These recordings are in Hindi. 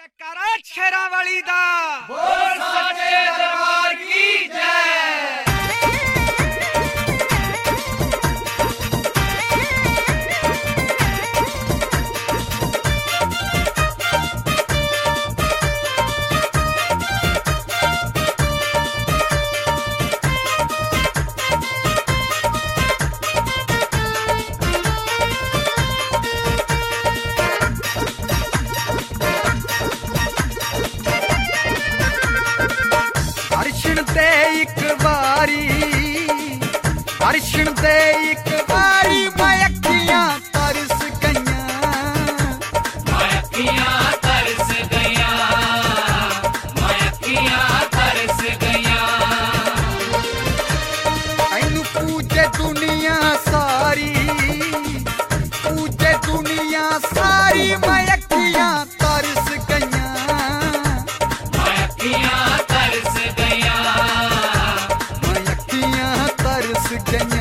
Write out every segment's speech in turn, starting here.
जयकारा शेरावाली दा बोल सच्चे दरबार की जय। दर्शन दे एक बारी मैं अखियां तरस गईयां, मैं अखियां तरस गईयां, मैं अखियां तरस गईयां। ऐनू पूजे दुनिया सारी, पूजे दुनिया सारी मैं अखियां तरस गईयां, मैं अखियां तरस गईयां, मैं अखियां तरस गईयां।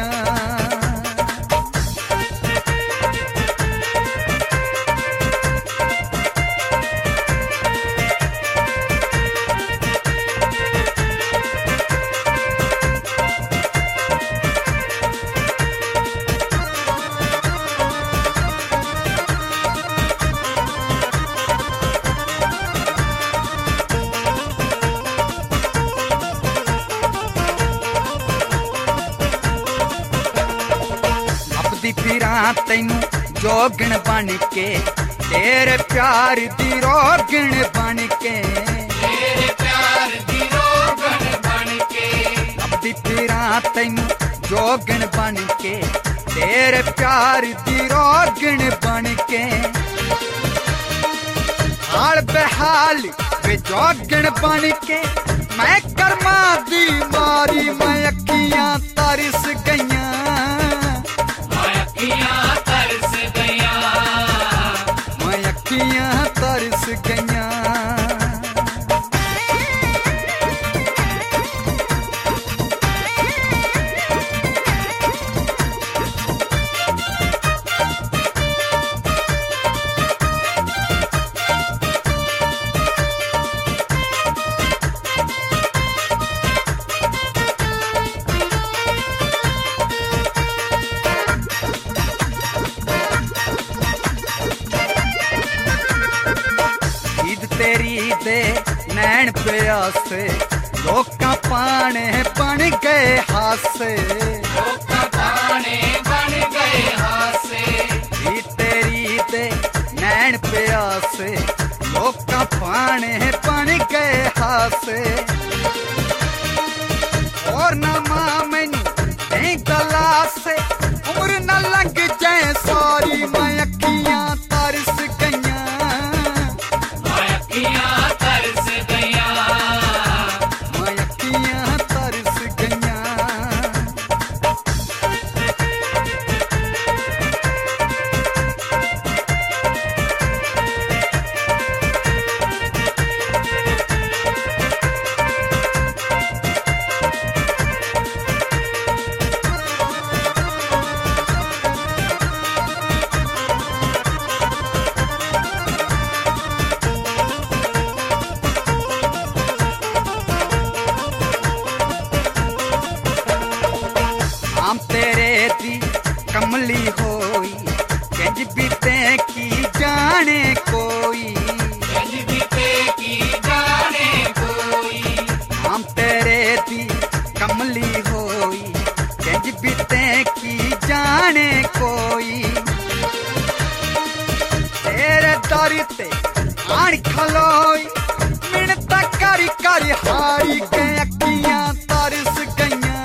फिरां तैनू जोगण बन के, तेरे प्यार दी रोगण बन के, तेरे प्यार दी रोगण बन के। अपनी फिरां तैनू जोगण बन के, तेरे प्यार दी रोगण बन के। हाल बेहाल वे जोगण बन के, मैं कर्मा दी मारी मैं अखियां तरस गईयां, अखियां तरस गईयां, मैं अखियां तरस गईयां। तेरी दे नैन प्यासे, लोकां पाने बन गए हासे, लोकां पाने बन गए हासे। तेरी दे नैन प्यासे, लोकां पाने बन गए हासे। और ना मां मैनू नहीं गला से, उम्र न लंघ जाए सारी मैं अखियां तरस गईयां, अखियां तरस गईयां, मैं अखियां तरस गईयां। आम तेरे दी कमली होई, कंज बीते की जाने कोई, कंज बीते की जाने कोई। आम तेरे दी कमली होई, कंज बीते की जाने कोई। तेरे दर ते आन खलोई, मिन्नत कर कर हारी के अखियां तरस गईयां,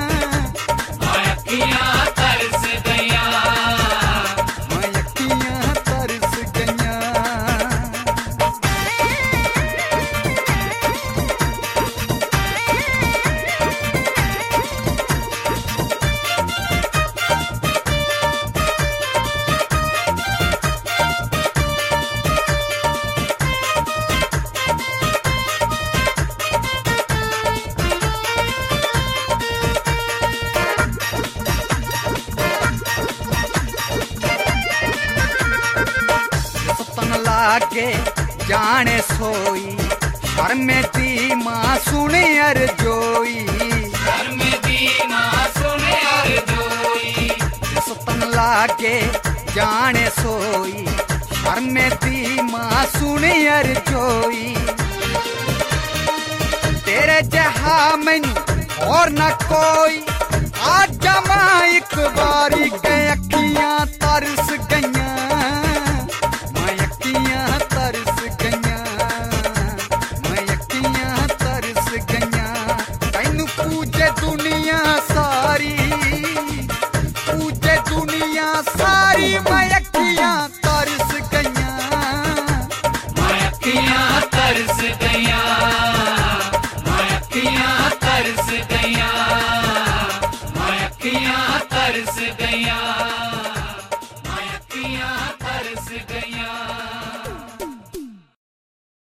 अखियां तरस गईयां, मैं अखियां तरस गईयां। जाने सोई शर्मे दी मां सुने अर जोई सतन लागे जाने सोई शर्मे दी मां सुने अर जोई तेरे जहा मैनू और न कोई आजा मां एक बारी के अखियां तरस गईयां मां अखियां